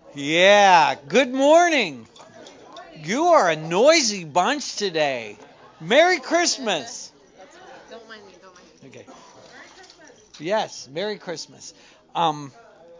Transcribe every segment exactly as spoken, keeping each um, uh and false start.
Yeah, good morning. You are a noisy bunch today. Merry Christmas. Okay. Yes, Merry Christmas. Um,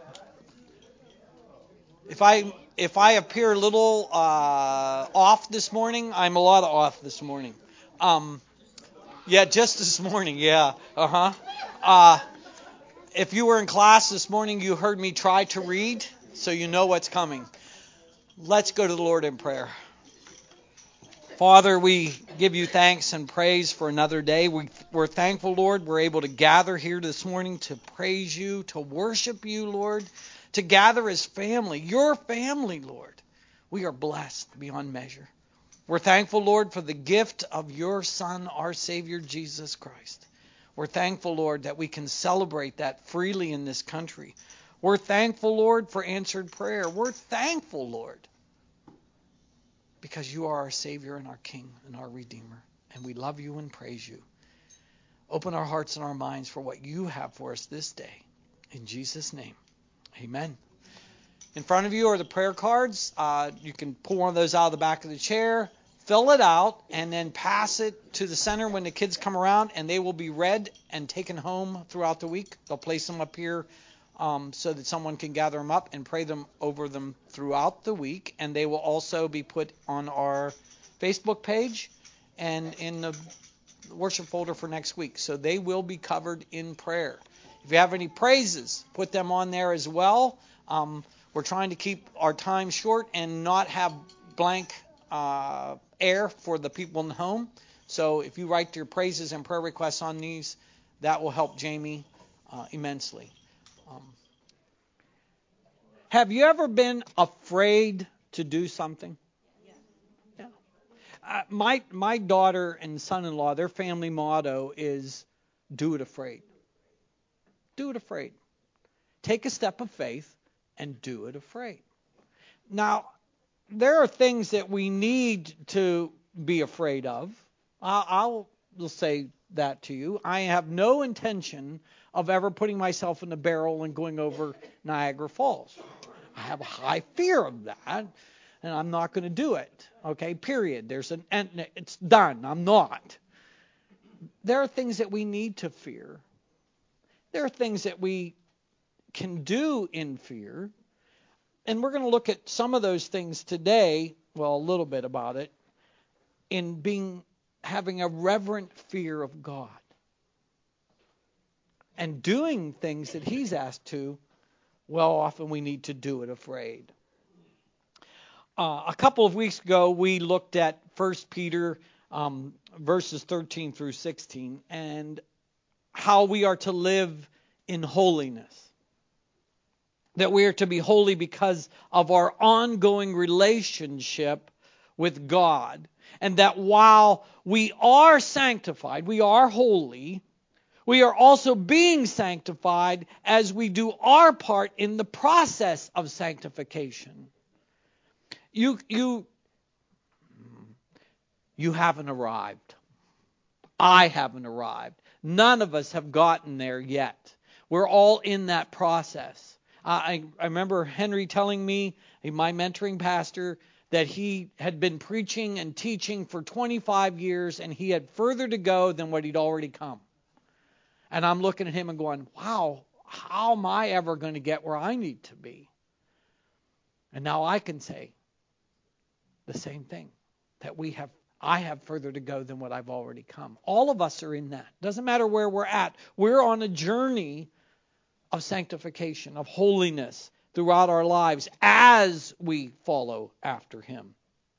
if I if I appear a little uh, off this morning, I'm a lot off this morning. Um, yeah, just this morning. Yeah. Uh-huh. Uh If you were in class this morning, you heard me try to read, so you know what's coming. Let's go to the Lord in prayer. Father, we give you thanks and praise for another day. We, we're thankful, Lord, we're able to gather here this morning to praise you, to worship you, Lord, to gather as family, your family, Lord. We are blessed beyond measure. We're thankful, Lord, for the gift of your Son, our Savior, Jesus Christ. We're thankful, Lord, that we can celebrate that freely in this country. We're thankful, Lord, for answered prayer. We're thankful, Lord, because you are our Savior and our King and our Redeemer. And we love you and praise you. Open our hearts and our minds for what you have for us this day. In Jesus' name, amen. In front of you are the prayer cards. Uh, you can pull one of those out of the back of the chair, fill it out, and then pass it to the center when the kids come around, and they will be read and taken home throughout the week. They'll place them up here um, so that someone can gather them up and pray them over them throughout the week. And they will also be put on our Facebook page and in the worship folder for next week. So they will be covered in prayer. If you have any praises, put them on there as well. Um, we're trying to keep our time short and not have blank uh, air for the people in the home. So if you write your praises and prayer requests on these, that will help Jamie uh, immensely. Um, have you ever been afraid to do something? Yeah. Uh, my my daughter and son-in-law, their family motto is do it afraid. Do it afraid. Take a step of faith and do it afraid. Now, there are things that we need to be afraid of. I'll, I'll say that to you. I have no intention of ever putting myself in a barrel and going over Niagara Falls. I have a high fear of that, and I'm not going to do it. Okay, period. There's an end. It's done. I'm not. There are things that we need to fear. There are things that we can do in fear. And we're going to look at some of those things today, well, a little bit about it, in being having a reverent fear of God and doing things that he's asked to. Well, often we need to do it afraid. Uh, a couple of weeks ago, we looked at First Peter um, verses thirteen through sixteen and how we are to live in holiness. That we are to be holy because of our ongoing relationship with God. And that while we are sanctified, we are holy, we are also being sanctified as we do our part in the process of sanctification. You, you, you haven't arrived. I haven't arrived. None of us have gotten there yet. We're all in that process. I, I remember Henry telling me, my mentoring pastor, that he had been preaching and teaching for twenty-five years and he had further to go than what he'd already come. And I'm looking at him and going, wow, how am I ever going to get where I need to be? And now I can say the same thing, that we have I have further to go than what I've already come. All of us are in that. Doesn't matter where we're at. We're on a journey of sanctification, of holiness throughout our lives as we follow after him.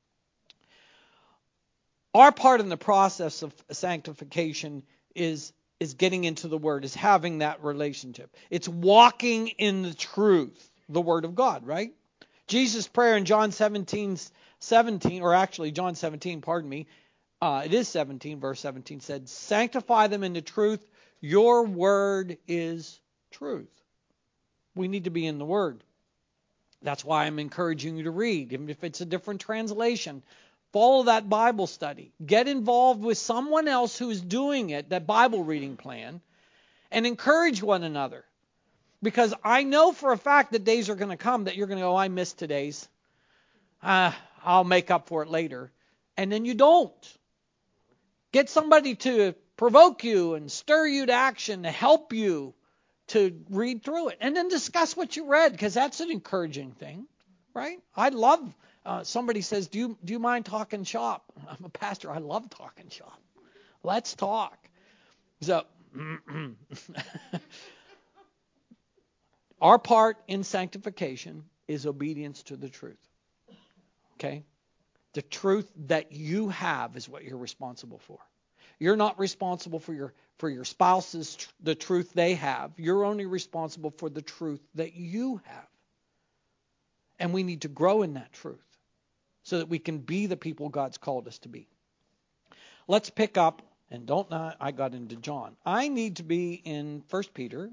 Our part in the process of sanctification is, is getting into the Word, is having that relationship. It's walking in the truth, the Word of God, right? Jesus' prayer in John seventeen, seventeen, or actually John seventeen, pardon me, uh, it is seventeen, verse seventeen, said, sanctify them in the truth, your word is truth. We need to be in the Word. That's why I'm encouraging you to read, even if it's a different translation. Follow that Bible study. Get involved with someone else who's doing it, that Bible reading plan, and encourage one another. Because I know for a fact that days are going to come that you're going to go, I missed today's. Uh, I'll make up for it later. And then you don't. Get somebody to provoke you and stir you to action to help you to read through it. And then discuss what you read, because that's an encouraging thing, right? I love, uh, somebody says, do you, do you mind talking shop? I'm a pastor. I love talking shop. Let's talk. So, our part in sanctification is obedience to the truth. Okay? The truth that you have is what you're responsible for. You're not responsible for your for your spouse's tr- the truth they have. You're only responsible for the truth that you have. And we need to grow in that truth so that we can be the people God's called us to be. Let's pick up, and don't not I got into John. I need to be in First Peter.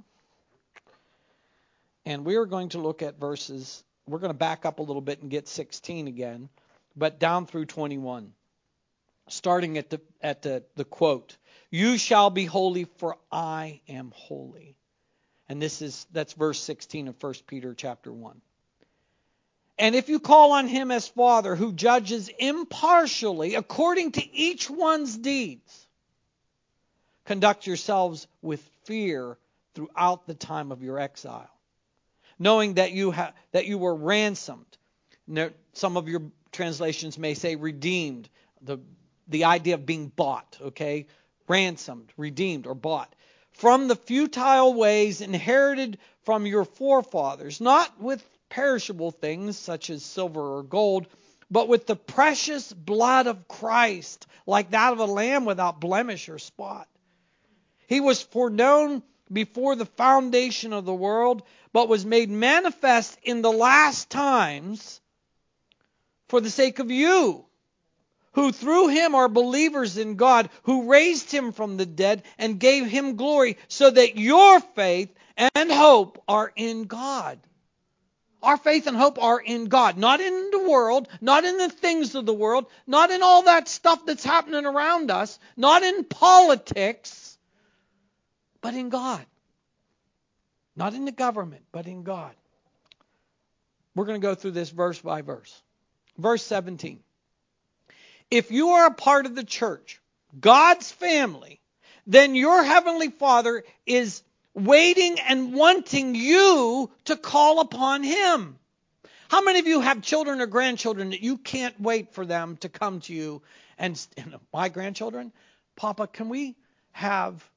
And we are going to look at verses, we're going to back up a little bit and get sixteen again, but down through twenty-one. Starting at the at the, the quote, "You shall be holy, for I am holy." And this is that's verse sixteen of First Peter chapter one. "And if you call on him as Father, who judges impartially according to each one's deeds, conduct yourselves with fear throughout the time of your exile, knowing that you ha- that you were ransomed." Now, some of your translations may say redeemed. The the idea of being bought, okay? Ransomed, redeemed, or bought. "From the futile ways inherited from your forefathers, not with perishable things such as silver or gold, but with the precious blood of Christ, like that of a lamb without blemish or spot. He was foreknown before the foundation of the world, but was made manifest in the last times for the sake of you, who through him are believers in God, who raised him from the dead and gave him glory, so that your faith and hope are in God." Our faith and hope are in God, not in the world, not in the things of the world, not in all that stuff that's happening around us, not in politics, but in God. Not in the government, but in God. We're going to go through this verse by verse. Verse seventeen. "If you are a part of the church, God's family, then your heavenly Father is waiting and wanting you to call upon him." How many of you have children or grandchildren that you can't wait for them to come to you and, and my grandchildren, "Papa, can we have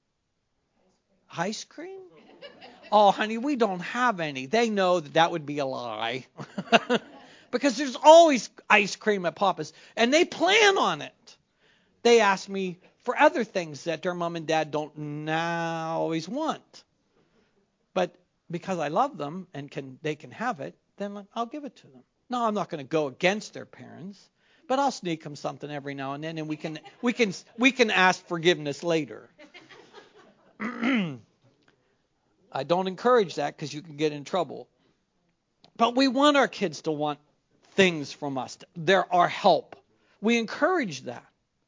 ice cream?" "Oh, honey, we don't have any." They know that that would be a lie. Because there's always ice cream at Papa's. And they plan on it. They ask me for other things that their mom and dad don't now always want. But because I love them and can they can have it, then I'll give it to them. No, I'm not going to go against their parents. But I'll sneak them something every now and then, and we can we can we can ask forgiveness later. I don't encourage that because you can get in trouble. But we want our kids to want things from us. They're our help. We encourage that.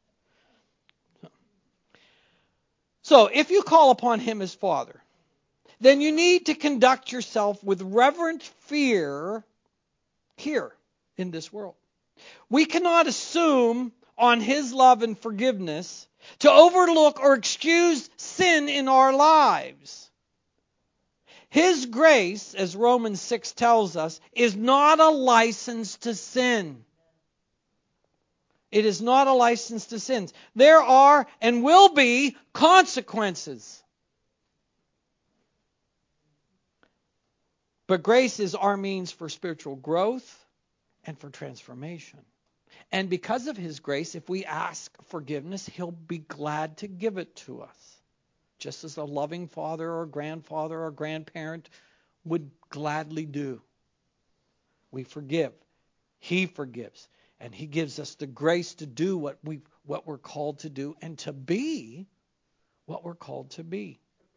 So if you call upon him as Father, then you need to conduct yourself with reverent fear here in this world. We cannot assume on his love and forgiveness to overlook or excuse sin in our lives. His grace, as Romans six tells us, is not a license to sin. It is not a license to sin. There are and will be consequences. But grace is our means for spiritual growth and for transformation. And because of his grace, if we ask forgiveness, he'll be glad to give it to us. Just as a loving father or grandfather or grandparent would gladly do. We forgive. He forgives. And he gives us the grace to do what we what we're called to do and to be what we're called to be.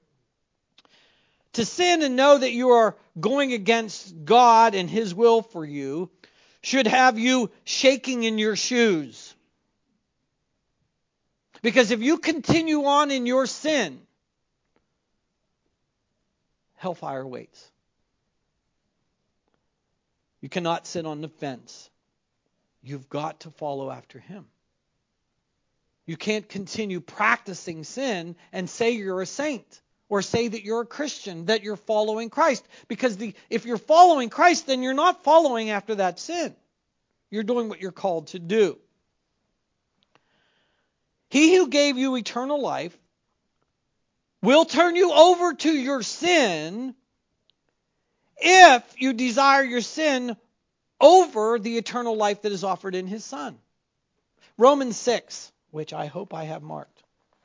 To sin and know that you are going against God and his will for you should have you shaking in your shoes. Because if you continue on in your sin, hellfire waits. You cannot sit on the fence. You've got to follow after him. You can't continue practicing sin and say you're a saint or say that you're a Christian, that you're following Christ. Because the, if you're following Christ, then you're not following after that sin. You're doing what you're called to do. He who gave you eternal life will turn you over to your sin if you desire your sin over the eternal life that is offered in his Son. Romans six, which I hope I have marked,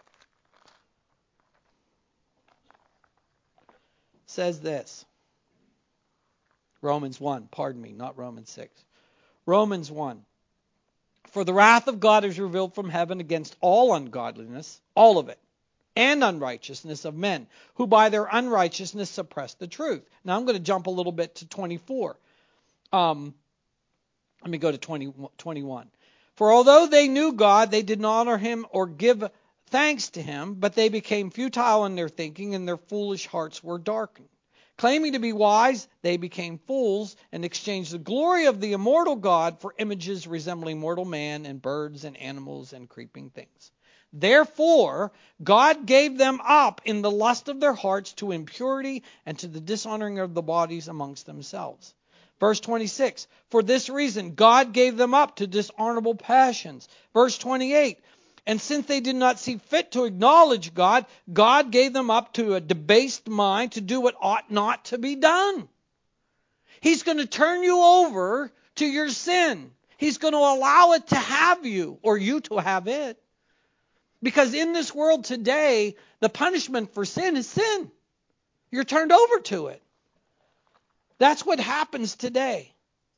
says this. Romans one, pardon me, not Romans six. Romans one. For the wrath of God is revealed from heaven against all ungodliness, all of it, and unrighteousness of men, who by their unrighteousness suppress the truth. Now I'm going to jump a little bit to twenty-four. Um, let me go to twenty, twenty-one. For although they knew God, they did not honor him or give thanks to him, but they became futile in their thinking, and their foolish hearts were darkened. Claiming to be wise, they became fools and exchanged the glory of the immortal God for images resembling mortal man and birds and animals and creeping things. Therefore, God gave them up in the lust of their hearts to impurity and to the dishonoring of the bodies amongst themselves. Verse twenty-six, for this reason God gave them up to dishonorable passions. Verse twenty-eight, and since they did not see fit to acknowledge God, God gave them up to a debased mind to do what ought not to be done. He's going to turn you over to your sin. He's going to allow it to have you, or you to have it. Because in this world today, the punishment for sin is sin. You're turned over to it. That's what happens today.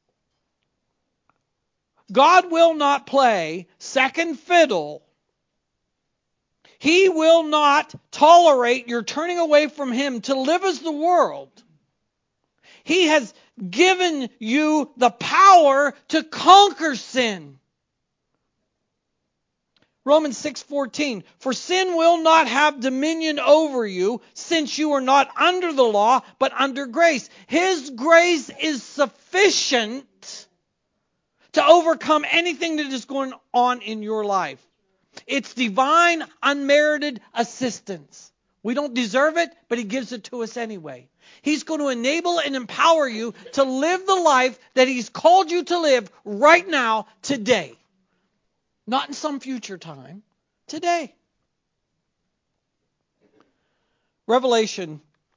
God will not play second fiddle. He will not tolerate your turning away from him to live as the world. He has given you the power to conquer sin. Romans six fourteen, for sin will not have dominion over you, since you are not under the law, but under grace. His grace is sufficient to overcome anything that is going on in your life. It's divine, unmerited assistance. We don't deserve it, but he gives it to us anyway. He's going to enable and empower you to live the life that he's called you to live right now, today. Not in some future time. Today. Revelation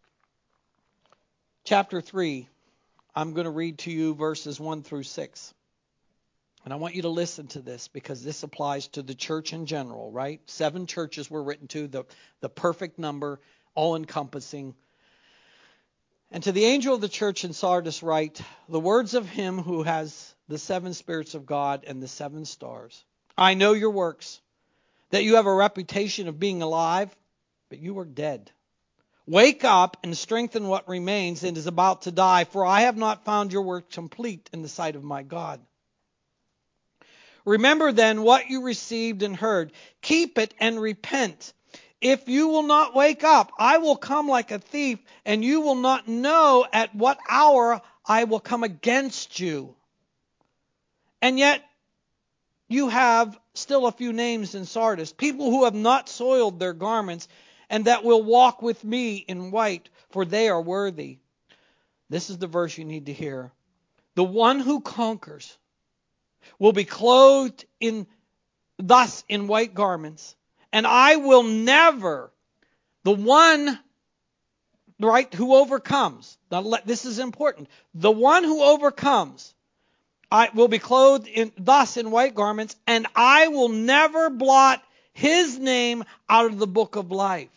chapter three. I'm going to read to you verses one through six. And I want you to listen to this because this applies to the church in general, right? Seven churches were written to, the, the perfect number, all-encompassing. And to the angel of the church in Sardis write, the words of him who has the seven spirits of God and the seven stars. I know your works, that you have a reputation of being alive, but you are dead. Wake up and strengthen what remains and is about to die, for I have not found your work complete in the sight of my God. Remember then what you received and heard. Keep it and repent. If you will not wake up, I will come like a thief, and you will not know at what hour I will come against you. And yet you have still a few names in Sardis, people who have not soiled their garments, and that will walk with me in white, for they are worthy. This is the verse you need to hear. The one who conquers will be clothed in thus in white garments, and I will never, the one, right, who overcomes, now let, this is important, the one who overcomes, I will be clothed in thus in white garments, and I will never blot his name out of the book of life.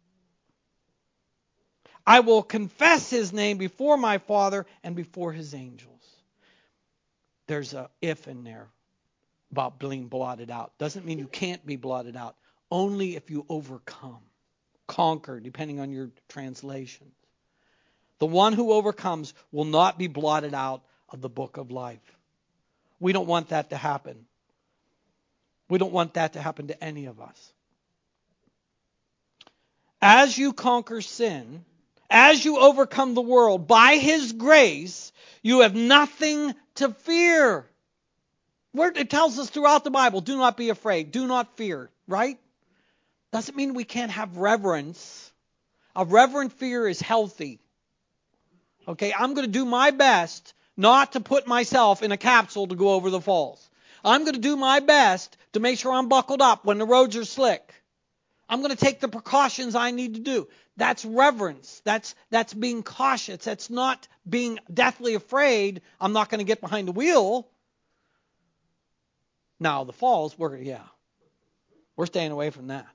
I will confess his name before my Father and before his angels. There's a if in there about being blotted out. Doesn't mean you can't be blotted out. Only if you overcome. Conquer, depending on your translation. The one who overcomes will not be blotted out of the book of life. We don't want that to happen. We don't want that to happen to any of us. As you conquer sin, As you overcome the world by His grace, you have nothing to fear. It tells us throughout the Bible, do not be afraid, do not fear, right? Doesn't mean we can't have reverence. A reverent fear is healthy. Okay, I'm going to do my best not to put myself in a capsule to go over the falls. I'm going to do my best to make sure I'm buckled up when the roads are slick. I'm going to take the precautions I need to do. That's reverence. That's that's being cautious. That's not being deathly afraid. I'm not going to get behind the wheel. Now, the falls, we're, yeah, we're staying away from that.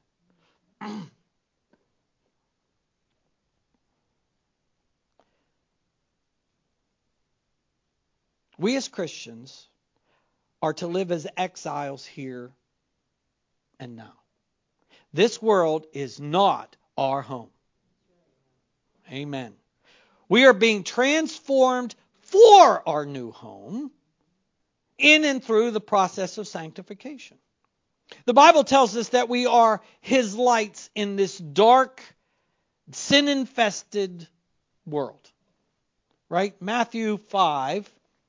We as Christians are to live as exiles here and now. This world is not our home. Amen. We are being transformed for our new home in and through the process of sanctification. The Bible tells us that we are His lights in this dark, sin-infested world. Right? Matthew five.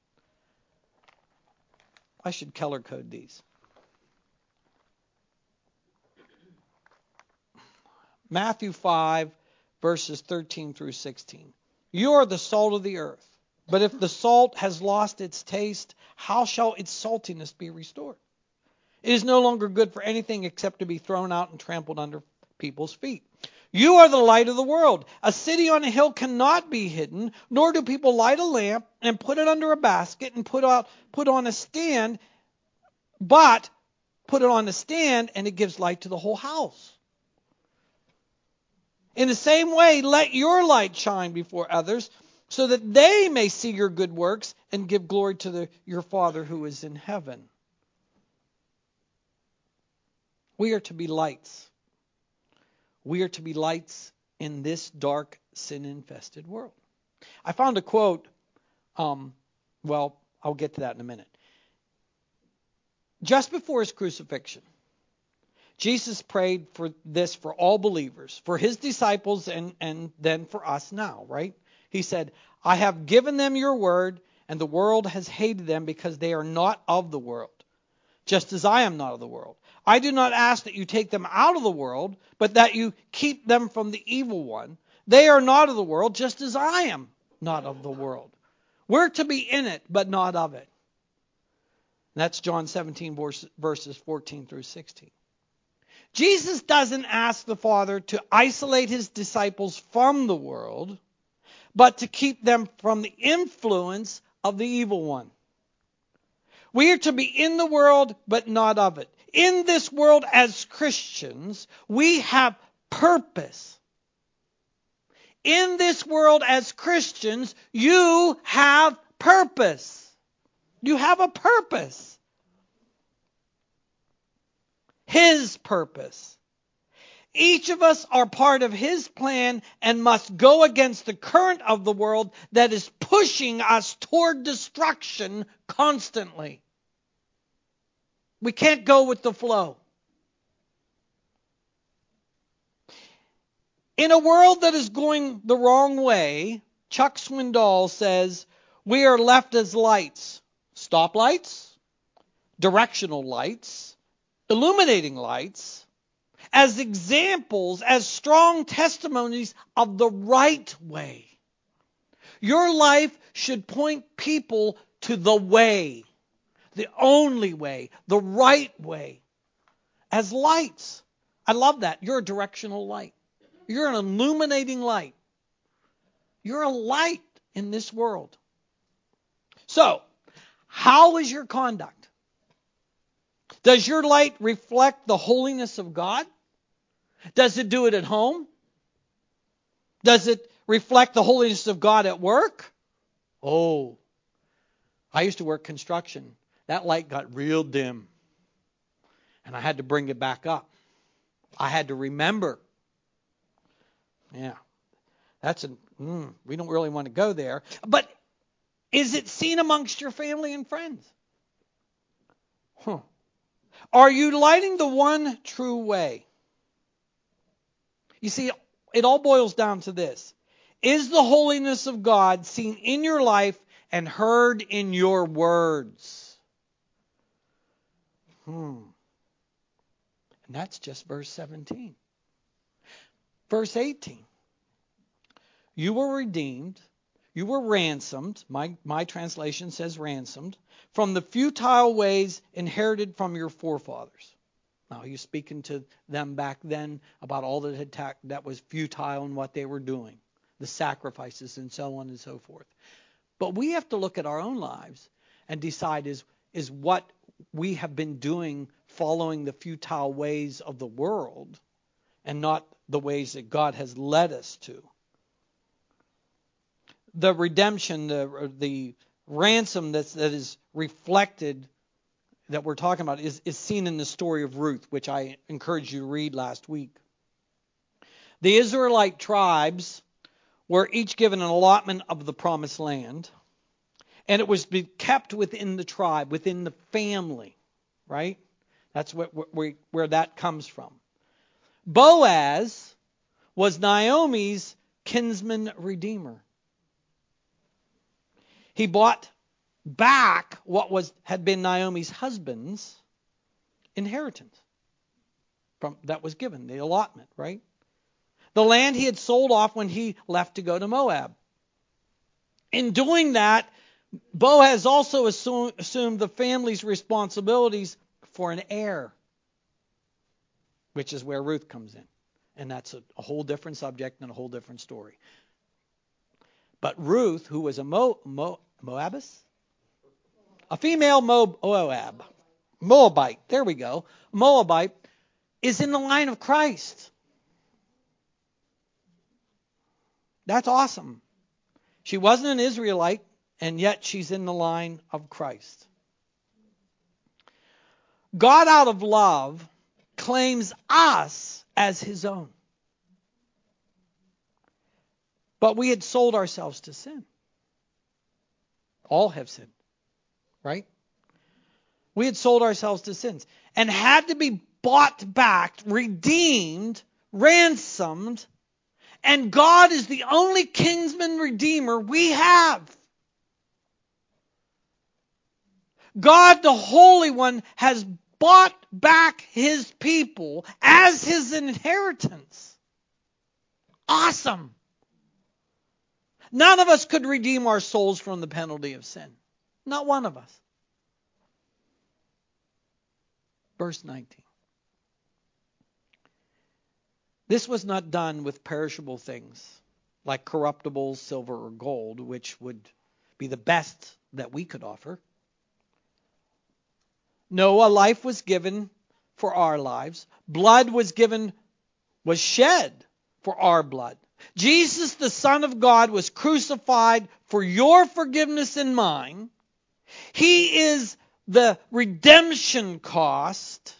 I should color code these. Matthew five, verses thirteen through sixteen. You are the salt of the earth. But if the salt has lost its taste, how shall its saltiness be restored? It is no longer good for anything except to be thrown out and trampled under people's feet. You are the light of the world. A city on a hill cannot be hidden, nor do people light a lamp and put it under a basket and put out put on a stand, but put it on a stand and it gives light to the whole house. In the same way, let your light shine before others, so that they may see your good works and give glory to the, your Father who is in heaven. We are to be lights. We are to be lights in this dark, sin-infested world. I found a quote, um, well, I'll get to that in a minute. Just before His crucifixion, Jesus prayed for this for all believers, for His disciples and, and then for us now, right? He said, I have given them your word, and the world has hated them because they are not of the world, just as I am not of the world. I do not ask that you take them out of the world, but that you keep them from the evil one. They are not of the world, just as I am not of the world. We're to be in it, but not of it. And that's John seventeen, verses fourteen through sixteen. Jesus doesn't ask the Father to isolate His disciples from the world, but to keep them from the influence of the evil one. We are to be in the world, but not of it. In this world as Christians, we have purpose. In this world as Christians, you have purpose. You have a purpose. His purpose. Each of us are part of His plan and must go against the current of the world that is pushing us toward destruction constantly. We can't go with the flow. In a world that is going the wrong way, Chuck Swindoll says, we are left as lights. Stoplights, directional lights, illuminating lights, as examples, as strong testimonies of the right way. Your life should point people to the way, the only way, the right way, as lights. I love that. You're a directional light. You're an illuminating light. You're a light in this world. So, how is your conduct? Does your light reflect the holiness of God? Does it do it at home? Does it reflect the holiness of God at work? Oh, I used to work construction. That light got real dim. And I had to bring it back up. I had to remember. Yeah, that's a, mm, we don't really want to go there. But is it seen amongst your family and friends? Huh. Are you lighting the one true way? You see, it all boils down to this. is the holiness of God seen in your life and heard in your words. Hmm. And that's just verse seventeen. Verse eighteen. You were redeemed. You were ransomed. My, my translation says ransomed. From the futile ways inherited from your forefathers. Now, he's speaking to them back then about all that had ta- that was futile and what they were doing. The sacrifices and so on and so forth. But we have to look at our own lives and decide is, is what we have been doing following the futile ways of the world and not the ways that God has led us to. The redemption, the, the ransom that's, that is reflected, that we're talking about, is, is seen in the story of Ruth, which I encouraged you to read last week. The Israelite tribes were each given an allotment of the promised land, and it was to be kept within the tribe, within the family, right? That's what, where, where that comes from. Boaz was Naomi's kinsman redeemer. He bought back what was had been Naomi's husband's inheritance from that was given, the allotment, right? The land he had sold off when he left to go to Moab. In doing that, Boaz also assume, assumed the family's responsibilities for an heir, which is where Ruth comes in. And that's a, a whole different subject and a whole different story. But Ruth, who was a Mo, Mo, Moabus? A female Moab, Moab, Moabite, there we go, Moabite, is in the line of Christ. That's awesome. She wasn't an Israelite, and yet she's in the line of Christ. God, out of love, claims us as his own. But we had sold ourselves to sin. All have sinned, right? We had sold ourselves to sins and had to be bought back, redeemed, ransomed, and God is the only kinsman redeemer we have. God, the Holy One, has bought back his people as his inheritance. Awesome. None of us could redeem our souls from the penalty of sin. Not one of us. Verse nineteen. This was not done with perishable things like corruptible silver or gold, which would be the best that we could offer. No, a life was given for our lives. Blood was given, was shed for our blood. Jesus, the Son of God, was crucified for your forgiveness and mine. He is the redemption cost.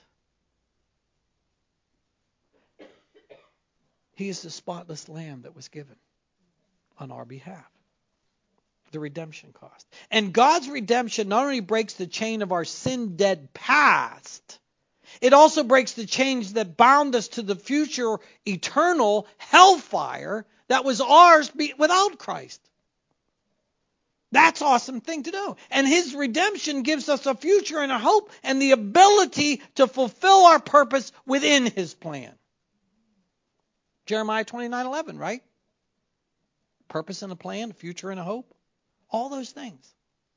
He is the spotless lamb that was given on our behalf. The redemption cost. And God's redemption not only breaks the chain of our sin-dead past, it also breaks the chains that bound us to the future eternal hellfire that was ours without Christ. That's an awesome thing to know. And his redemption gives us a future and a hope and the ability to fulfill our purpose within his plan. Jeremiah twenty-nine eleven, right? Purpose and a plan, a future and a hope. All those things.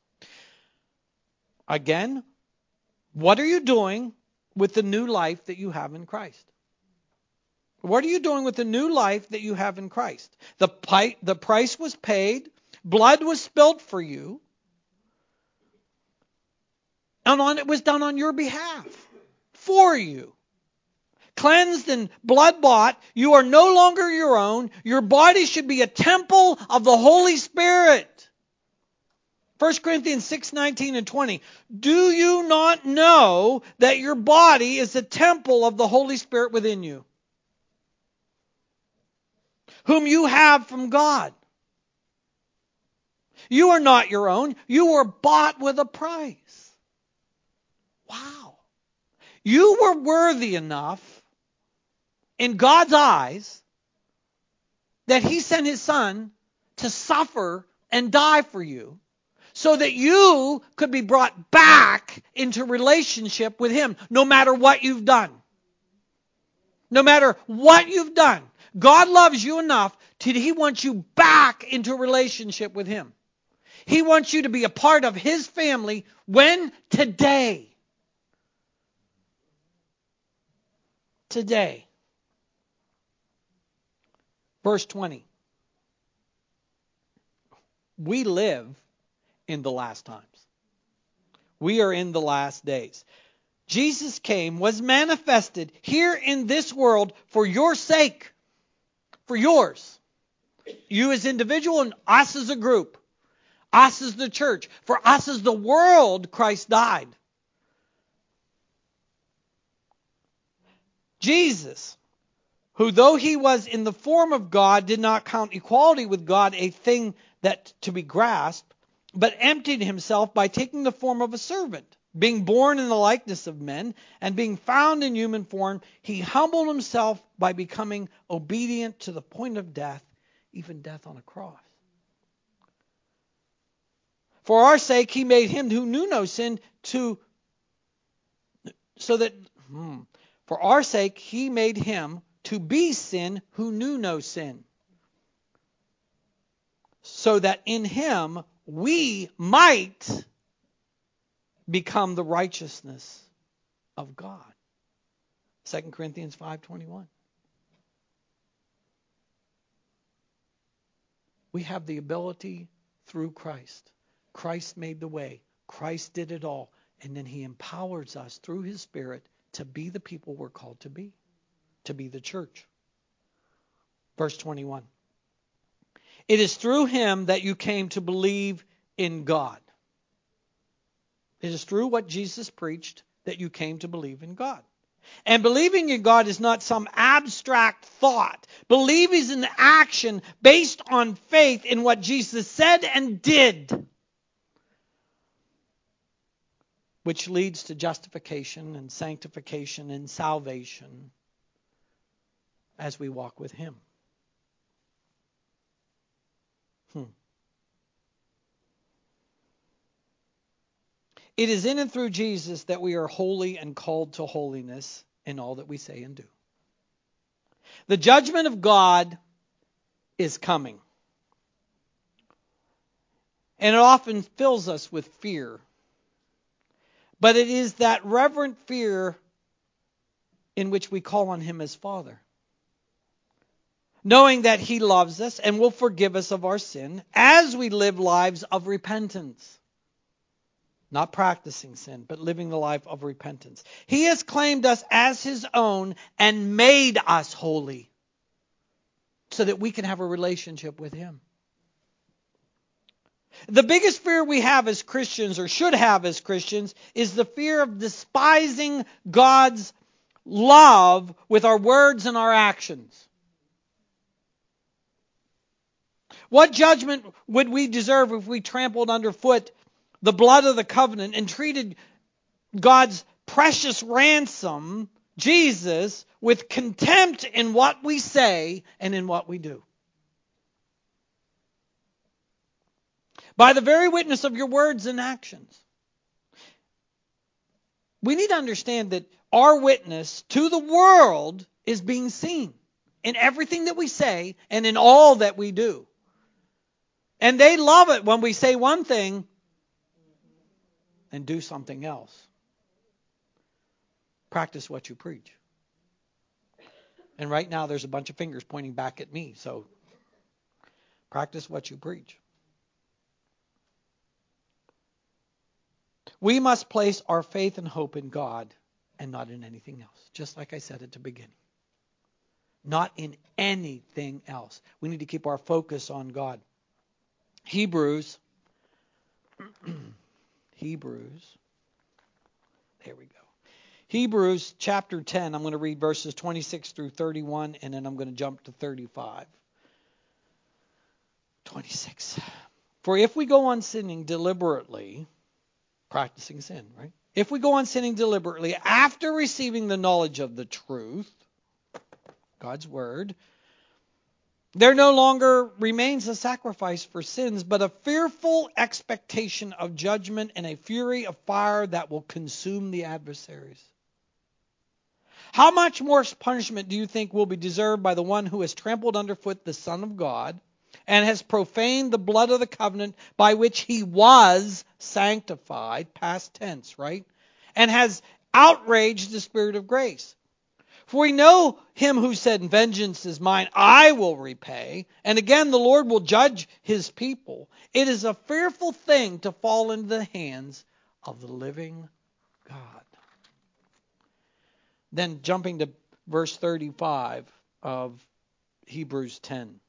Again, what are you doing with the new life that you have in Christ? What are you doing with the new life that you have in Christ? The, pi- the price was paid. Blood was spilt for you. And on, it was done on your behalf. For you. Cleansed and blood bought. You are no longer your own. Your body should be a temple of the Holy Spirit. First Corinthians six, nineteen and twenty. Do you not know that your body is a temple of the Holy Spirit within you, whom you have from God? You are not your own. You were bought with a price. Wow. You were worthy enough in God's eyes that he sent his son to suffer and die for you so that you could be brought back into relationship with Him, no matter what you've done. No matter what you've done, God loves you enough to He wants you back into relationship with Him. He wants you to be a part of His family. When? Today. Today. Verse twenty. We live in the last times. We are in the last days. Jesus came, was manifested here in this world for your sake. For yours. You as individual and us as a group. Us as the church. For us as the world, Christ died. Jesus, who though He was in the form of God, did not count equality with God a thing that to be grasped, but emptied Himself by taking the form of a servant. Being born in the likeness of men, and being found in human form, He humbled Himself by becoming obedient to the point of death, even death on a cross. For our sake He made Him who knew no sin to, so that, hmm, for our sake He made Him to be sin who knew no sin, so that in Him we might become the righteousness of God. Second Corinthians five twenty-one. We have the ability through Christ. Christ made the way. Christ did it all. And then He empowers us through His Spirit to be the people we're called to be. To be the church. Verse twenty-one. It is through Him that you came to believe in God. It is through what Jesus preached that you came to believe in God. And believing in God is not some abstract thought. Believing is an action based on faith in what Jesus said and did, which leads to justification and sanctification and salvation as we walk with Him. Hmm. It is in and through Jesus that we are holy and called to holiness in all that we say and do. The judgment of God is coming. And it often fills us with fear. But it is that reverent fear in which we call on Him as Father. Knowing that He loves us and will forgive us of our sin as we live lives of repentance. Not practicing sin, but living the life of repentance. He has claimed us as His own and made us holy so that we can have a relationship with Him. The biggest fear we have as Christians, or should have as Christians, is the fear of despising God's love with our words and our actions. What judgment would we deserve if we trampled underfoot the blood of the covenant and treated God's precious ransom, Jesus, with contempt in what we say and in what we do? By the very witness of your words and actions. We need to understand that our witness to the world is being seen in everything that we say and in all that we do. And they love it when we say one thing and do something else. Practice what you preach. And right now there's a bunch of fingers pointing back at me, so practice what you preach. We must place our faith and hope in God and not in anything else, just like I said at the beginning. Not in anything else. We need to keep our focus on God. Hebrews Hebrews. There we go. Hebrews chapter ten. I'm going to read verses twenty-six through thirty-one, and then I'm going to jump to thirty-five. twenty-six. For if we go on sinning deliberately, practicing sin, right? If we go on sinning deliberately after receiving the knowledge of the truth, God's word, There no longer remains a sacrifice for sins, but a fearful expectation of judgment and a fury of fire that will consume the adversaries. How much more punishment do you think will be deserved by the one who has trampled underfoot the Son of God and has profaned the blood of the covenant by which he was sanctified, past tense, right? And has outraged the Spirit of grace? For we know him who said, vengeance is mine, I will repay. And again, the Lord will judge his people. It is a fearful thing to fall into the hands of the living God. Then jumping to verse thirty-five of Hebrews ten.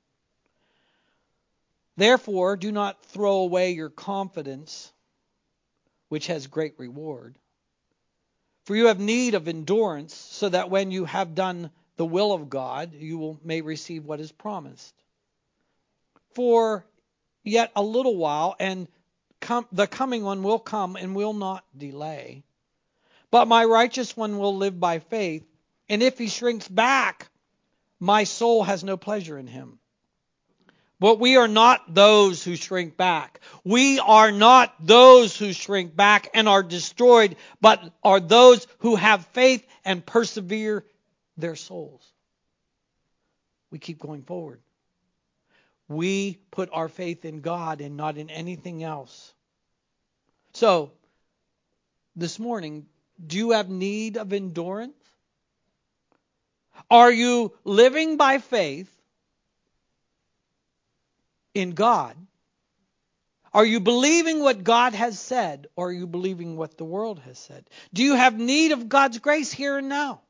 Therefore, do not throw away your confidence, which has great reward. For you have need of endurance, so that when you have done the will of God, you will, may receive what is promised. For yet a little while, and com- the coming one will come and will not delay. But my righteous one will live by faith, and if he shrinks back, my soul has no pleasure in him. But we are not those who shrink back. We are not those who shrink back and are destroyed, but are those who have faith and persevere their souls. We keep going forward. We put our faith in God and not in anything else. So, this morning, do you have need of endurance? Are you living by faith in God? Are you believing what God has said, or are you believing what the world has said? Do you have need of God's grace here and now?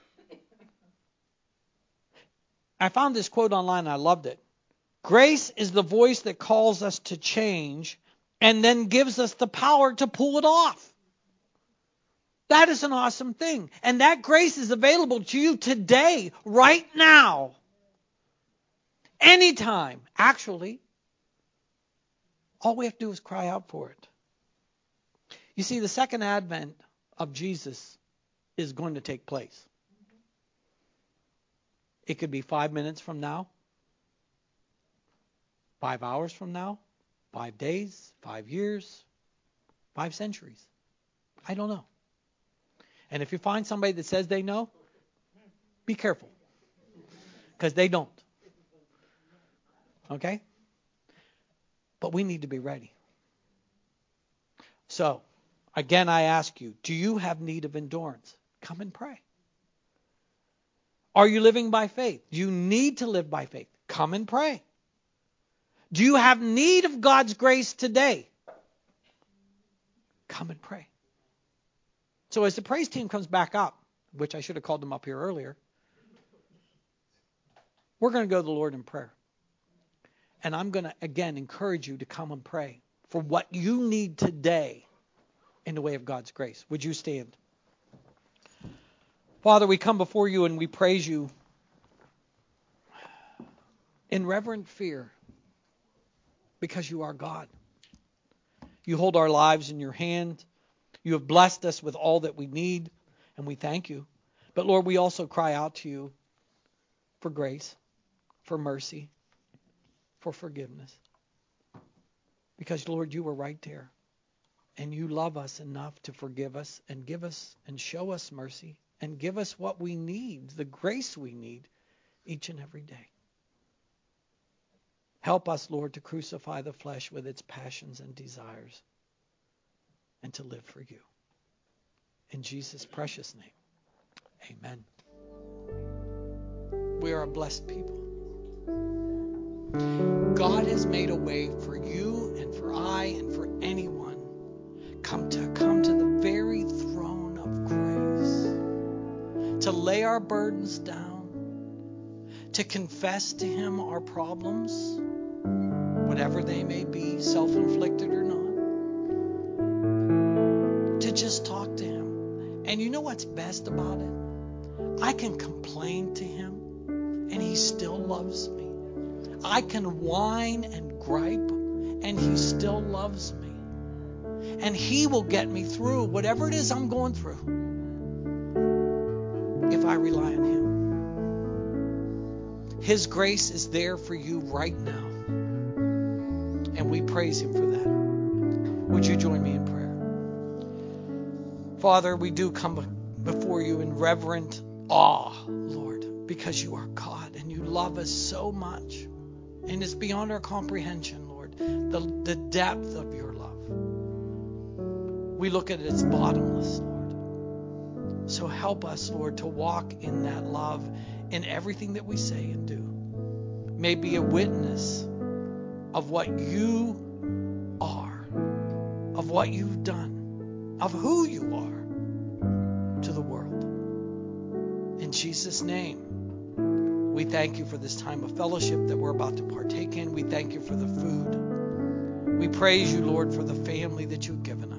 I found this quote online and I loved it. Grace is the voice that calls us to change and then gives us the power to pull it off. That is an awesome thing. And that grace is available to you today, right now. Anytime. Actually, all we have to do is cry out for it. You see, the second advent of Jesus is going to take place. It could be five minutes from now, five hours from now, five days, five years, five centuries. I don't know. And if you find somebody that says they know, be careful. Because they don't. Okay? But we need to be ready. So, again, I ask you, do you have need of endurance? Come and pray. Are you living by faith? Do you need to live by faith? Come and pray. Do you have need of God's grace today? Come and pray. So as the praise team comes back up, which I should have called them up here earlier, we're going to go to the Lord in prayer. And I'm going to, again, encourage you to come and pray for what you need today in the way of God's grace. Would you stand? Father, we come before you and we praise you in reverent fear because you are God. You hold our lives in your hand. You have blessed us with all that we need, and we thank you. But Lord, we also cry out to you for grace, for mercy, for forgiveness. Because, Lord, you were right there. And you love us enough to forgive us and give us and show us mercy and give us what we need, the grace we need each and every day. Help us, Lord, to crucify the flesh with its passions and desires and to live for you. In Jesus' precious name, amen. We are a blessed people. God has made a way for you and for I and for anyone come to come to the very throne of grace, to lay our burdens down, to confess to him our problems, whatever they may be, self-inflicted or not, to just talk to him. And you know what's best about it? I can complain to him and he still loves me. I can whine and gripe and he still loves me. And he will get me through whatever it is I'm going through if I rely on him. His grace is there for you right now. And we praise Him for that. Would you join me in prayer? Father, we do come before you in reverent awe, Lord, because you are God and you love us so much. And it's beyond our comprehension, Lord, the, the depth of your love. We look at it as bottomless, Lord. So help us, Lord, to walk in that love in everything that we say and do. May be a witness of what you are, of what you've done, of who you are to the world. In Jesus' name, we thank you for this time of fellowship that we're about to partake in. We thank you for the food. We praise you, Lord, for the family that you've given us.